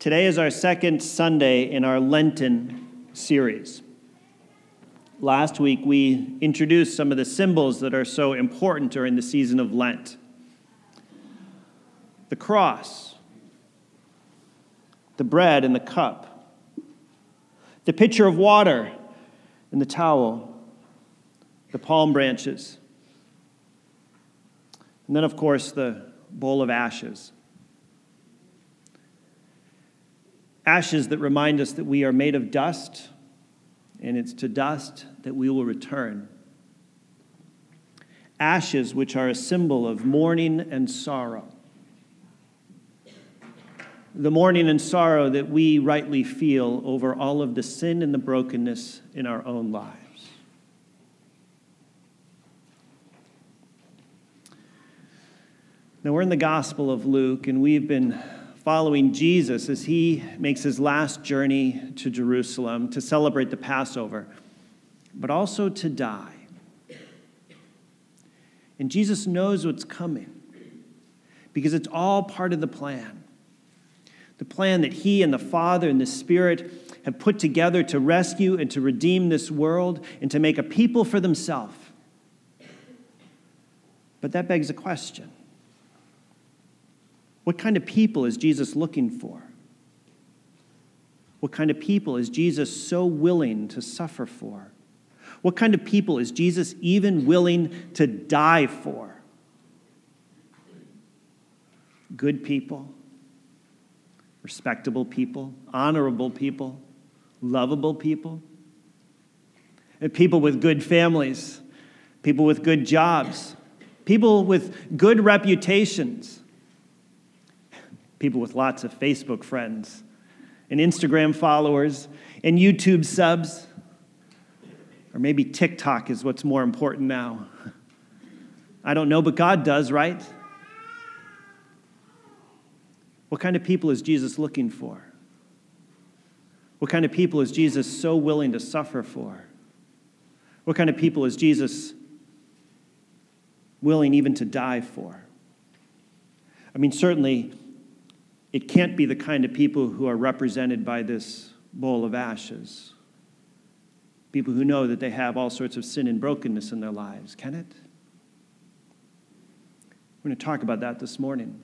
Today is our second Sunday in our Lenten series. Last week, we introduced some of the symbols that are so important during the season of Lent. The cross, the bread and the cup, the pitcher of water and the towel, the palm branches, and then, of course, the bowl of ashes. Ashes that remind us that we are made of dust, and it's to dust that we will return. Ashes which are a symbol of mourning and sorrow. The mourning and sorrow that we rightly feel over all of the sin and the brokenness in our own lives. Now, we're in the Gospel of Luke, and we've been following Jesus as he makes his last journey to Jerusalem to celebrate the Passover, but also to die. And Jesus knows what's coming because it's all part of the plan. The plan that he and the Father and the Spirit have put together to rescue and to redeem this world and to make a people for themselves. But that begs a question. What kind of people is Jesus looking for? What kind of people is Jesus so willing to suffer for? What kind of people is Jesus even willing to die for? Good people, respectable people, honorable people, lovable people, and people with good families, people with good jobs, people with good reputations, people with lots of Facebook friends and Instagram followers and YouTube subs. Or maybe TikTok is what's more important now. I don't know, but God does, right? What kind of people is Jesus looking for? What kind of people is Jesus so willing to suffer for? What kind of people is Jesus willing even to die for? I mean, certainly, it can't be the kind of people who are represented by this bowl of ashes. People who know that they have all sorts of sin and brokenness in their lives, can it? We're going to talk about that this morning.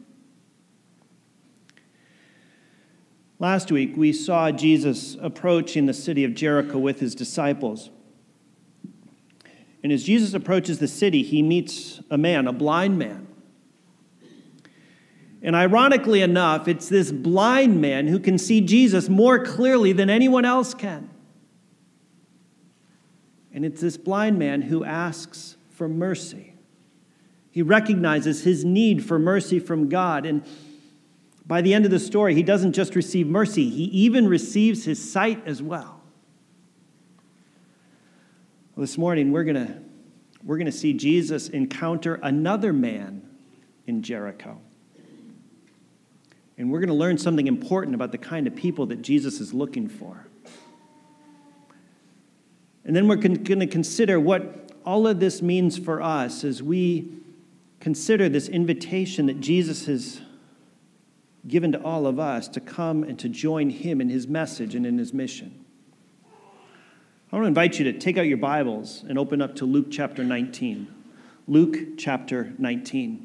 Last week, we saw Jesus approaching the city of Jericho with his disciples. And as Jesus approaches the city, he meets a man, a blind man. And ironically enough, it's this blind man who can see Jesus more clearly than anyone else can. And it's this blind man who asks for mercy. He recognizes his need for mercy from God. And by the end of the story, he doesn't just receive mercy, he even receives his sight as well. Well, this morning, we're going to see Jesus encounter another man in Jericho. And we're going to learn something important about the kind of people that Jesus is looking for. And then we're going to consider what all of this means for us as we consider this invitation that Jesus has given to all of us to come and to join him in his message and in his mission. I want to invite you to take out your Bibles and open up to Luke chapter 19. Luke chapter 19.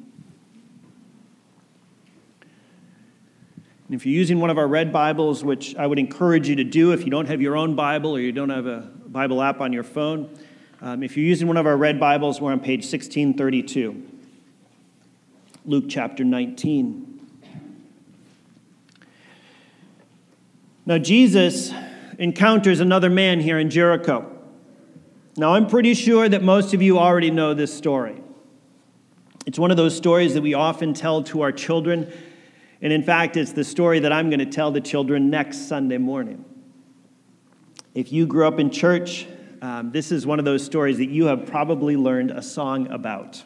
And if you're using one of our red Bibles, which I would encourage you to do if you don't have your own Bible or you don't have a Bible app on your phone, if you're using one of our red Bibles, we're on page 1632. Luke chapter 19. Now, Jesus encounters another man here in Jericho. Now, I'm pretty sure that most of you already know this story. It's one of those stories that we often tell to our children. And in fact, it's the story that I'm going to tell the children next Sunday morning. If you grew up in church, this is one of those stories that you have probably learned a song about.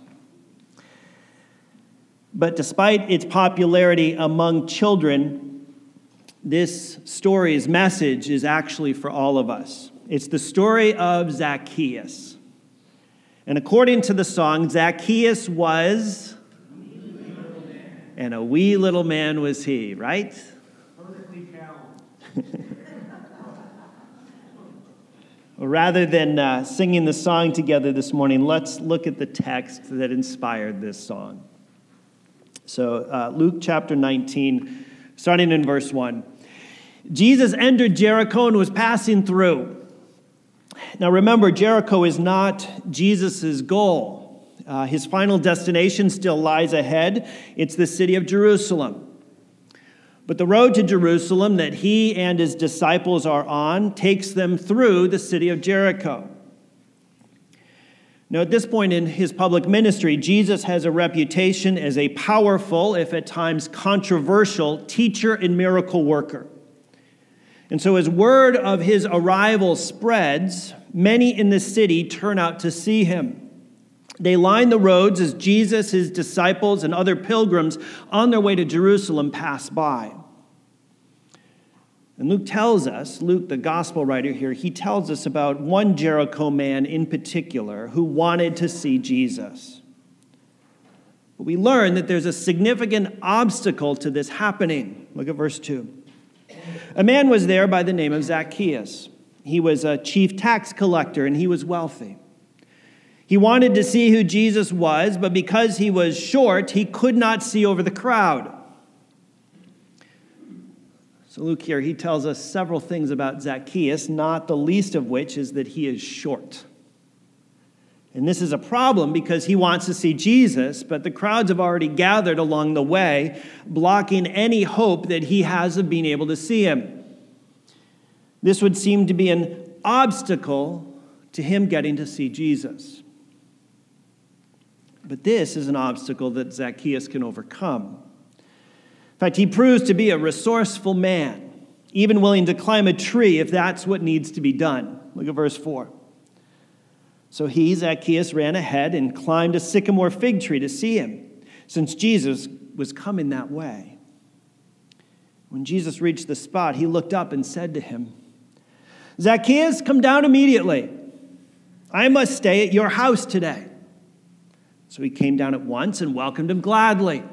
But despite its popularity among children, this story's message is actually for all of us. It's the story of Zacchaeus. And according to the song, Zacchaeus was, and a wee little man was he, right? Perfectly Well, rather than singing the song together this morning, let's look at the text that inspired this song. So Luke chapter 19, starting in verse 1. Jesus entered Jericho and was passing through. Now remember, Jericho is not Jesus' goal. His final destination still lies ahead. It's the city of Jerusalem. But the road to Jerusalem that he and his disciples are on takes them through the city of Jericho. Now, at this point in his public ministry, Jesus has a reputation as a powerful, if at times controversial, teacher and miracle worker. And so as word of his arrival spreads, many in the city turn out to see him. They line the roads as Jesus, his disciples, and other pilgrims on their way to Jerusalem pass by. And Luke, the gospel writer here, he tells us about one Jericho man in particular who wanted to see Jesus. But we learn that there's a significant obstacle to this happening. Look at verse 2. A man was there by the name of Zacchaeus. He was a chief tax collector and he was wealthy. He wanted to see who Jesus was, but because he was short, he could not see over the crowd. So Luke here, he tells us several things about Zacchaeus, not the least of which is that he is short. And this is a problem because he wants to see Jesus, but the crowds have already gathered along the way, blocking any hope that he has of being able to see him. This would seem to be an obstacle to him getting to see Jesus. But this is an obstacle that Zacchaeus can overcome. In fact, he proves to be a resourceful man, even willing to climb a tree if that's what needs to be done. Look at verse 4. So he, Zacchaeus, ran ahead and climbed a sycamore fig tree to see him, since Jesus was coming that way. When Jesus reached the spot, he looked up and said to him, Zacchaeus, come down immediately. I must stay at your house today. So he came down at once and welcomed him gladly.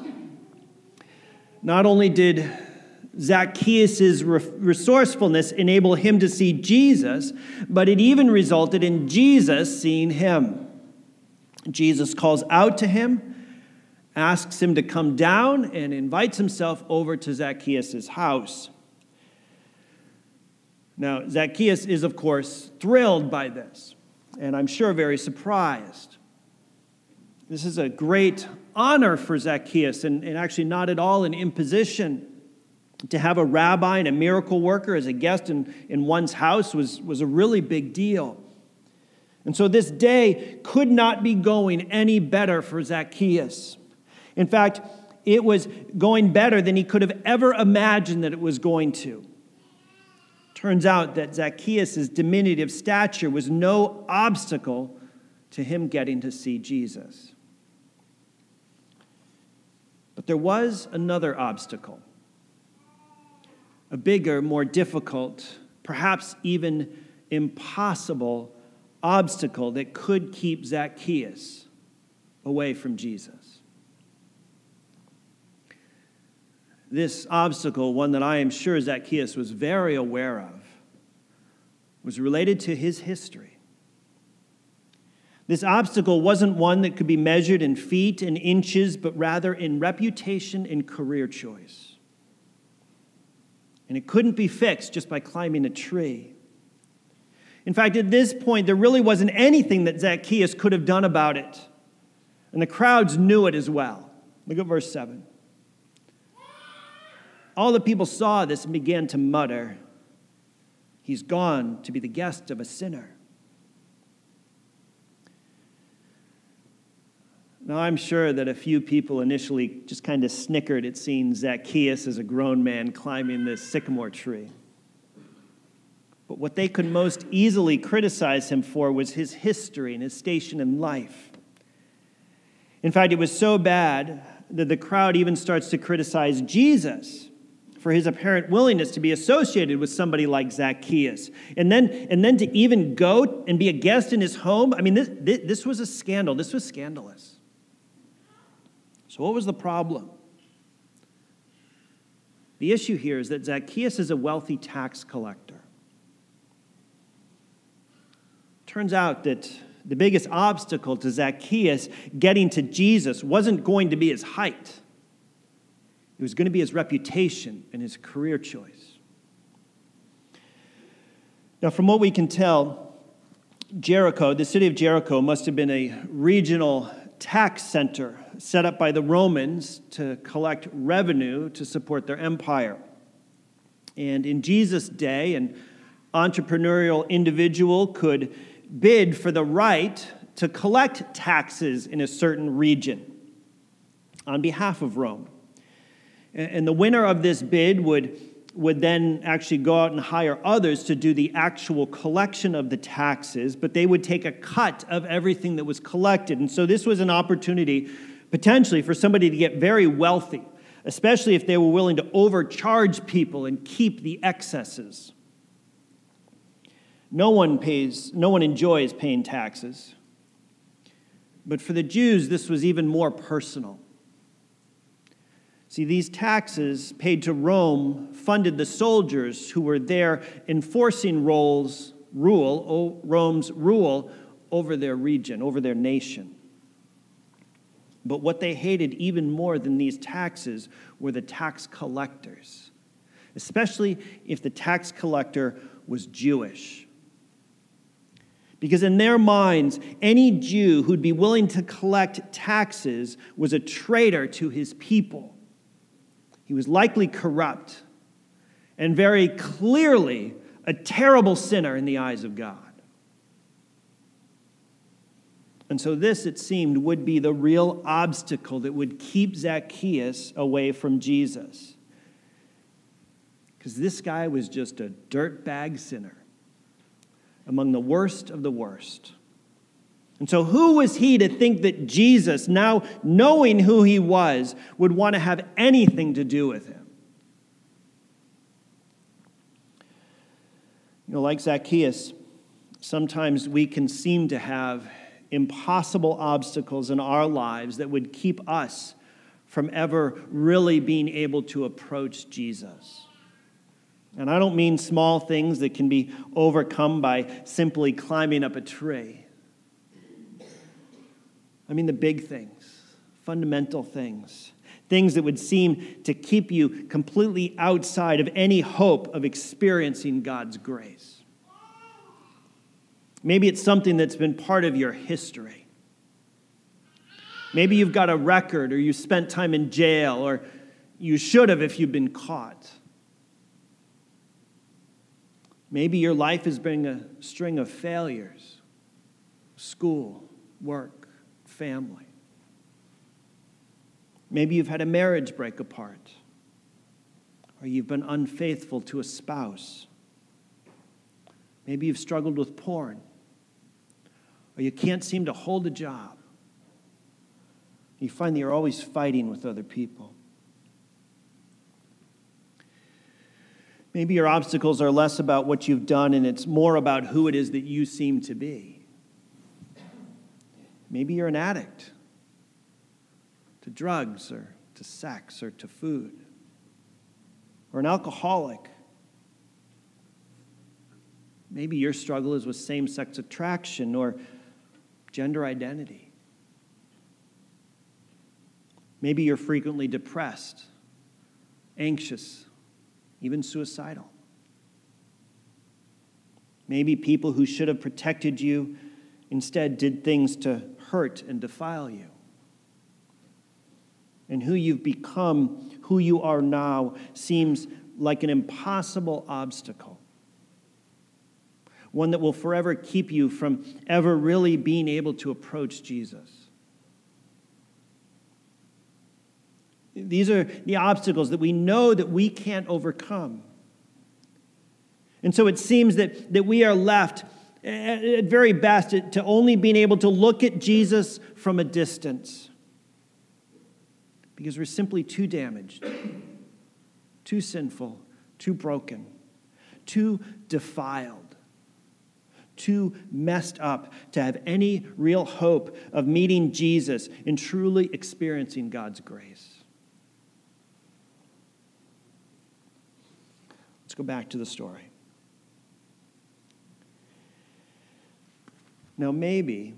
Not only did Zacchaeus' resourcefulness enable him to see Jesus, but it even resulted in Jesus seeing him. Jesus calls out to him, asks him to come down, and invites himself over to Zacchaeus' house. Now, Zacchaeus is, of course, thrilled by this, and I'm sure very surprised. This is a great honor for Zacchaeus, and actually not at all an imposition. To have a rabbi and a miracle worker as a guest in one's house was a really big deal. And so this day could not be going any better for Zacchaeus. In fact, it was going better than he could have ever imagined that it was going to. Turns out that Zacchaeus' diminutive stature was no obstacle to him getting to see Jesus. But there was another obstacle. A bigger, more difficult, perhaps even impossible obstacle that could keep Zacchaeus away from Jesus. This obstacle, one that I am sure Zacchaeus was very aware of, was related to his history. This obstacle wasn't one that could be measured in feet and inches, but rather in reputation and career choice. And it couldn't be fixed just by climbing a tree. In fact, at this point, there really wasn't anything that Zacchaeus could have done about it. And the crowds knew it as well. Look at verse 7. All the people saw this and began to mutter, "He's gone to be the guest of a sinner." Now, I'm sure that a few people initially just kind of snickered at seeing Zacchaeus as a grown man climbing this sycamore tree. But what they could most easily criticize him for was his history and his station in life. In fact, it was so bad that the crowd even starts to criticize Jesus for his apparent willingness to be associated with somebody like Zacchaeus. And then to even go and be a guest in his home, I mean, this was a scandal. This was scandalous. So what was the problem? The issue here is that Zacchaeus is a wealthy tax collector. Turns out that the biggest obstacle to Zacchaeus getting to Jesus wasn't going to be his height. It was going to be his reputation and his career choice. Now, from what we can tell, Jericho, the city of Jericho, must have been a regional tax center set up by the Romans to collect revenue to support their empire. And in Jesus' day, an entrepreneurial individual could bid for the right to collect taxes in a certain region on behalf of Rome. And the winner of this bid would then actually go out and hire others to do the actual collection of the taxes, but they would take a cut of everything that was collected. And so this was an opportunity, potentially, for somebody to get very wealthy, especially if they were willing to overcharge people and keep the excesses. No one enjoys paying taxes. But for the Jews, this was even more personal. See, these taxes paid to Rome funded the soldiers who were there enforcing Rome's rule over their region, over their nation. But what they hated even more than these taxes were the tax collectors, especially if the tax collector was Jewish. Because in their minds, any Jew who'd be willing to collect taxes was a traitor to his people. He was likely corrupt and very clearly a terrible sinner in the eyes of God. And so this, it seemed, would be the real obstacle that would keep Zacchaeus away from Jesus. Because this guy was just a dirtbag sinner among the worst of the worst. And so who was he to think that Jesus, now knowing who he was, would want to have anything to do with him? You know, like Zacchaeus, sometimes we can seem to have impossible obstacles in our lives that would keep us from ever really being able to approach Jesus. And I don't mean small things that can be overcome by simply climbing up a tree. I mean the big things, fundamental things, things that would seem to keep you completely outside of any hope of experiencing God's grace. Maybe it's something that's been part of your history. Maybe you've got a record, or you spent time in jail, or you should have if you've been caught. Maybe your life has been a string of failures, school, work, family. Maybe you've had a marriage break apart, or you've been unfaithful to a spouse. Maybe you've struggled with porn, or you can't seem to hold a job. You find that you're always fighting with other people. Maybe your obstacles are less about what you've done and it's more about who it is that you seem to be. Maybe you're an addict to drugs or to sex or to food, or an alcoholic. Maybe your struggle is with same-sex attraction or gender identity. Maybe you're frequently depressed, anxious, even suicidal. Maybe people who should have protected you instead did things to hurt and defile you. And who you've become, who you are now, seems like an impossible obstacle. One that will forever keep you from ever really being able to approach Jesus. These are the obstacles that we know that we can't overcome. And so it seems that we are left, at very best, to only being able to look at Jesus from a distance. Because we're simply too damaged, too sinful, too broken, too defiled, too messed up to have any real hope of meeting Jesus and truly experiencing God's grace. go back to the story. Now maybe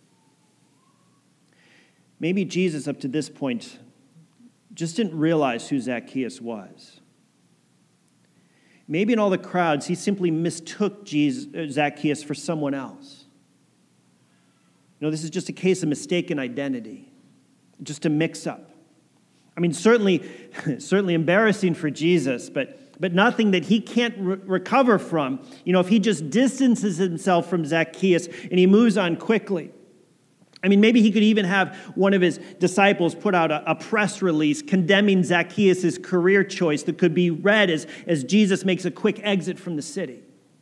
Jesus up to this point just didn't realize who Zacchaeus was. Maybe in all the crowds, he simply mistook Zacchaeus for someone else. This is just a case of mistaken identity, just a mix-up. I mean, certainly embarrassing for Jesus, but nothing that he can't recover from. If he just distances himself from Zacchaeus and he moves on quickly. I mean, maybe he could even have one of his disciples put out a press release condemning Zacchaeus' career choice that could be read as Jesus makes a quick exit from the city.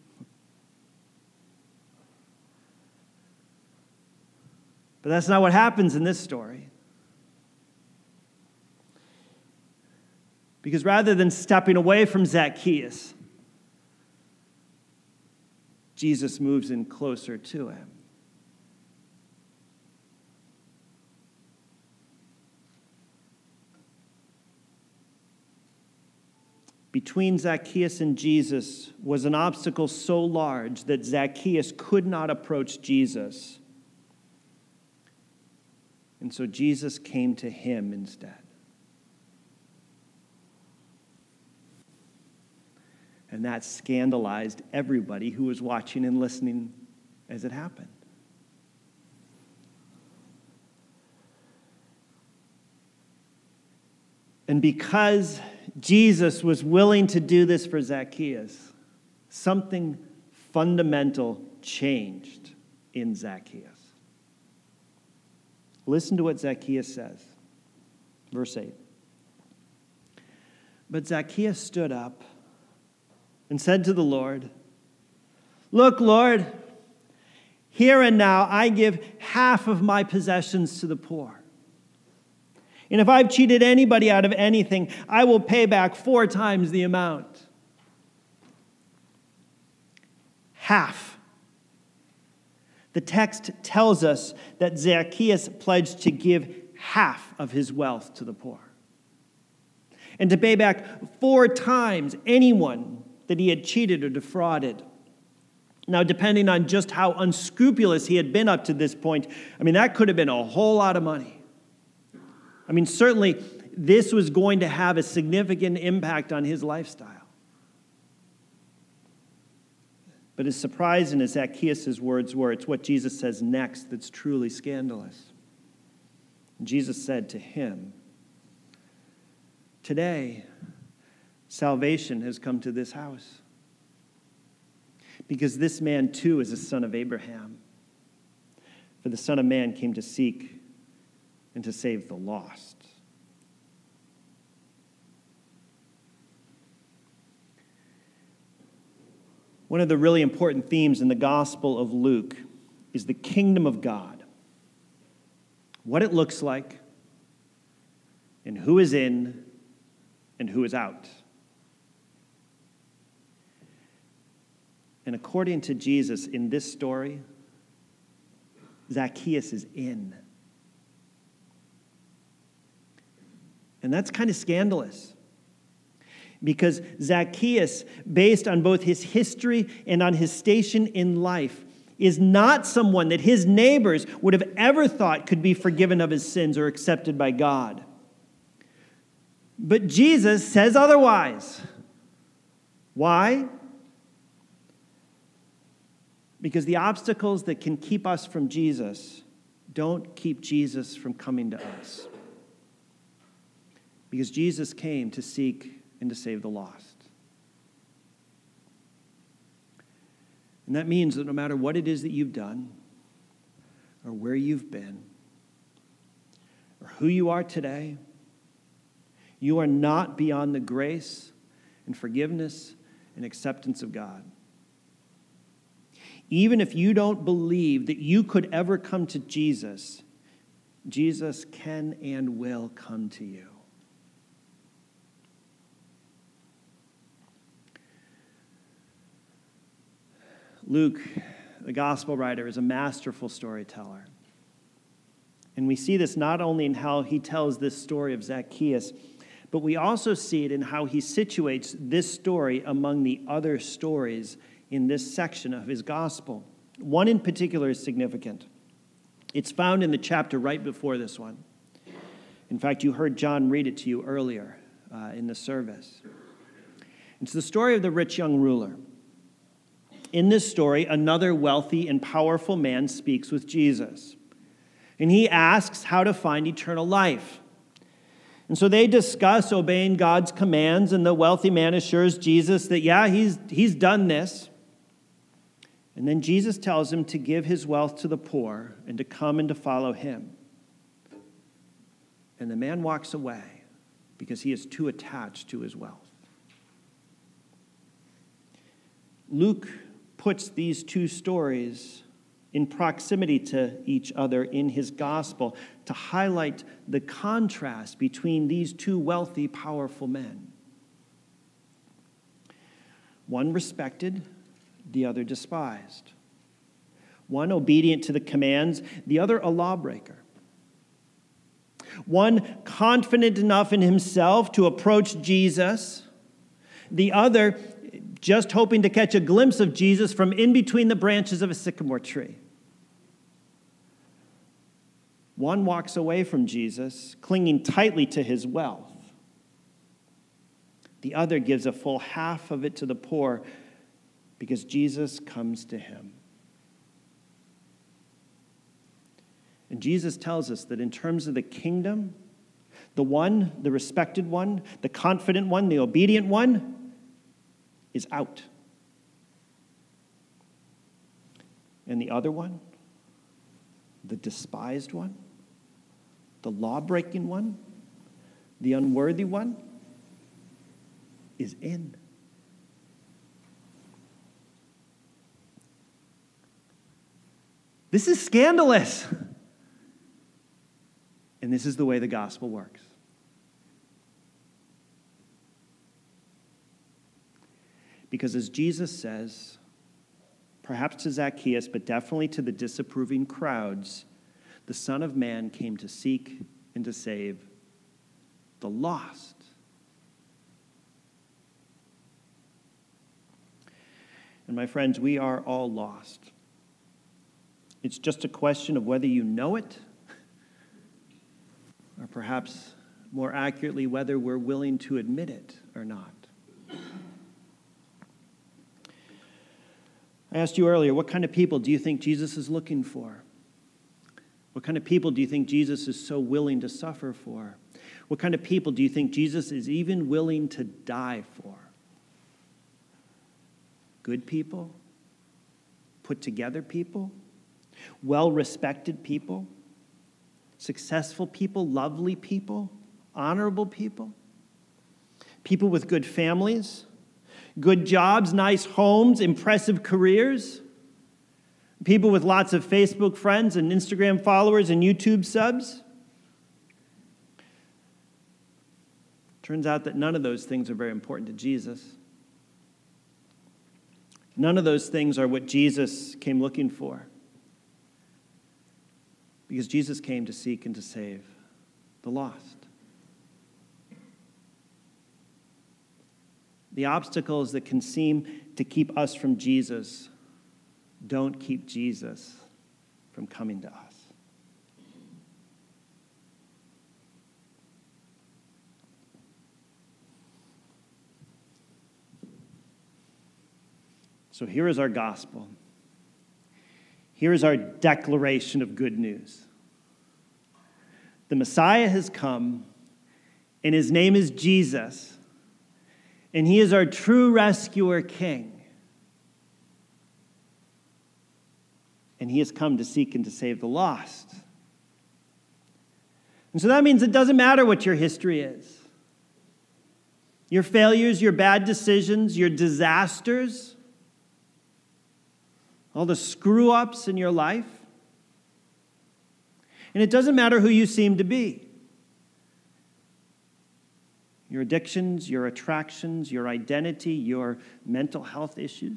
But that's not what happens in this story. Because rather than stepping away from Zacchaeus, Jesus moves in closer to him. Between Zacchaeus and Jesus was an obstacle so large that Zacchaeus could not approach Jesus. And so Jesus came to him instead. And that scandalized everybody who was watching and listening as it happened. And because Jesus was willing to do this for Zacchaeus, something fundamental changed in Zacchaeus. Listen to what Zacchaeus says. Verse 8. But Zacchaeus stood up and said to the Lord, "Look, Lord, here and now I give half of my possessions to the poor. And if I've cheated anybody out of anything, I will pay back 4 times the amount." Half. The text tells us that Zacchaeus pledged to give half of his wealth to the poor and to pay back 4 times anyone that he had cheated or defrauded. Now, depending on just how unscrupulous he had been up to this point, that could have been a whole lot of money. Certainly, this was going to have a significant impact on his lifestyle. But as surprising as Zacchaeus' words were, it's what Jesus says next that's truly scandalous. Jesus said to him, "Today, salvation has come to this house, because this man too is a son of Abraham. For the Son of Man came to seek and to save the lost." One of the really important themes in the Gospel of Luke is the kingdom of God. What it looks like, and who is in, and who is out. And according to Jesus, in this story, Zacchaeus is in. And that's kind of scandalous. Because Zacchaeus, based on both his history and on his station in life, is not someone that his neighbors would have ever thought could be forgiven of his sins or accepted by God. But Jesus says otherwise. Why? Because the obstacles that can keep us from Jesus don't keep Jesus from coming to us. Because Jesus came to seek and to save the lost. And that means that no matter what it is that you've done, or where you've been, or who you are today, you are not beyond the grace and forgiveness and acceptance of God. Even if you don't believe that you could ever come to Jesus, Jesus can and will come to you. Luke, the gospel writer, is a masterful storyteller. And we see this not only in how he tells this story of Zacchaeus, but we also see it in how he situates this story among the other stories in this section of his gospel. One in particular is significant. It's found in the chapter right before this one. In fact, you heard John read it to you earlier in the service. It's the story of the rich young ruler. In this story, another wealthy and powerful man speaks with Jesus. And he asks how to find eternal life. And so they discuss obeying God's commands, and the wealthy man assures Jesus that, yeah, he's done this. And then Jesus tells him to give his wealth to the poor and to come and to follow him. And the man walks away because he is too attached to his wealth. Luke puts these two stories in proximity to each other in his gospel to highlight the contrast between these two wealthy, powerful men. One respected, the other despised. One obedient to the commands, the other a lawbreaker. One confident enough in himself to approach Jesus, the other just hoping to catch a glimpse of Jesus from in between the branches of a sycamore tree. One walks away from Jesus, clinging tightly to his wealth. The other gives a full half of it to the poor because Jesus comes to him. And Jesus tells us that in terms of the kingdom, the one, the respected one, the confident one, the obedient one, is out. And the other one, the despised one, the law-breaking one, the unworthy one, is in. This is scandalous. And this is the way the gospel works. Because as Jesus says, perhaps to Zacchaeus, but definitely to the disapproving crowds, the Son of Man came to seek and to save the lost. And my friends, we are all lost. It's just a question of whether you know it, or perhaps more accurately, whether we're willing to admit it or not. I asked you earlier, what kind of people do you think Jesus is looking for? What kind of people do you think Jesus is so willing to suffer for? What kind of people do you think Jesus is even willing to die for? Good people? Put together people? Well-respected people? Successful people? Lovely people? Honorable people? People with good families? Good jobs, nice homes, impressive careers. People with lots of Facebook friends and Instagram followers and YouTube subs. Turns out that none of those things are very important to Jesus. None of those things are what Jesus came looking for. Because Jesus came to seek and to save the lost. The obstacles that can seem to keep us from Jesus don't keep Jesus from coming to us. So here is our gospel. Here is our declaration of good news. The Messiah has come, and his name is Jesus. And he is our true rescuer king. And he has come to seek and to save the lost. And so that means it doesn't matter what your history is. Your failures, your bad decisions, your disasters, all the screw-ups in your life. And it doesn't matter who you seem to be. Your addictions, your attractions, your identity, your mental health issues.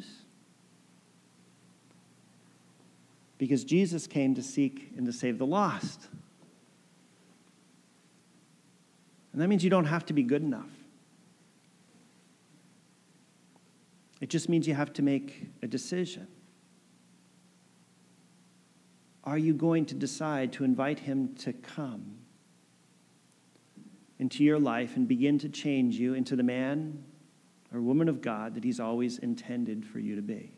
Because Jesus came to seek and to save the lost. And that means you don't have to be good enough. It just means you have to make a decision. Are you going to decide to invite him to come into your life and begin to change you into the man or woman of God that he's always intended for you to be?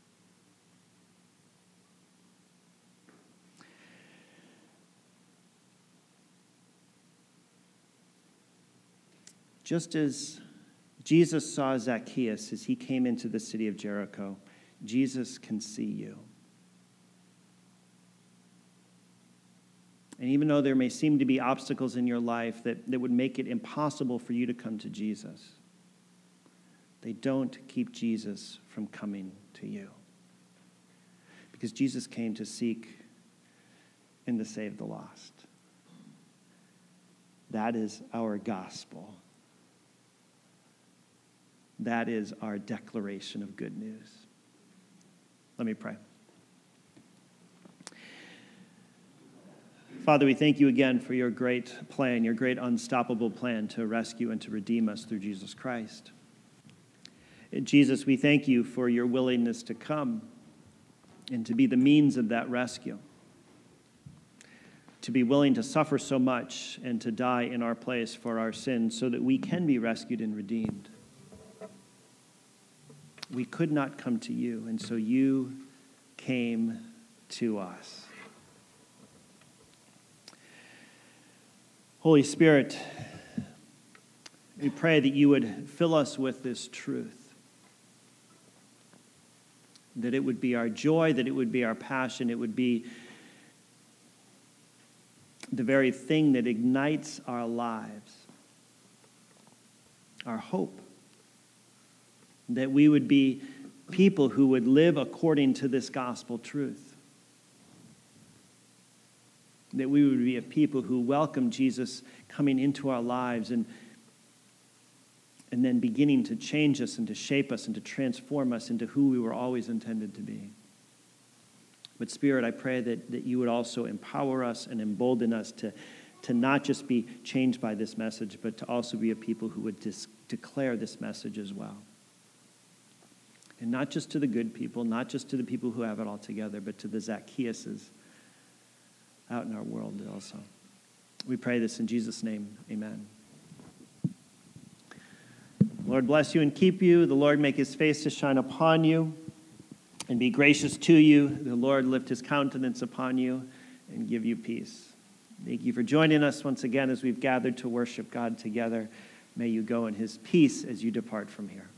Just as Jesus saw Zacchaeus as he came into the city of Jericho, Jesus can see you. And even though there may seem to be obstacles in your life that would make it impossible for you to come to Jesus, they don't keep Jesus from coming to you. Because Jesus came to seek and to save the lost. That is our gospel. That is our declaration of good news. Let me pray. Father, we thank you again for your great plan, your great unstoppable plan to rescue and to redeem us through Jesus Christ. And Jesus, we thank you for your willingness to come and to be the means of that rescue, to be willing to suffer so much and to die in our place for our sins so that we can be rescued and redeemed. We could not come to you, and so you came to us. Holy Spirit, we pray that you would fill us with this truth, that it would be our joy, that it would be our passion, it would be the very thing that ignites our lives, our hope, that we would be people who would live according to this gospel truth. That we would be a people who welcome Jesus coming into our lives and then beginning to change us and to shape us and to transform us into who we were always intended to be. But Spirit, I pray that you would also empower us and embolden us to not just be changed by this message, but to also be a people who would declare this message as well. And not just to the good people, not just to the people who have it all together, but to the Zacchaeuses out in our world also. We pray this in Jesus' name. Amen. Lord bless you and keep you. The Lord make his face to shine upon you and be gracious to you. The Lord lift his countenance upon you and give you peace. Thank you for joining us once again as we've gathered to worship God together. May you go in his peace as you depart from here.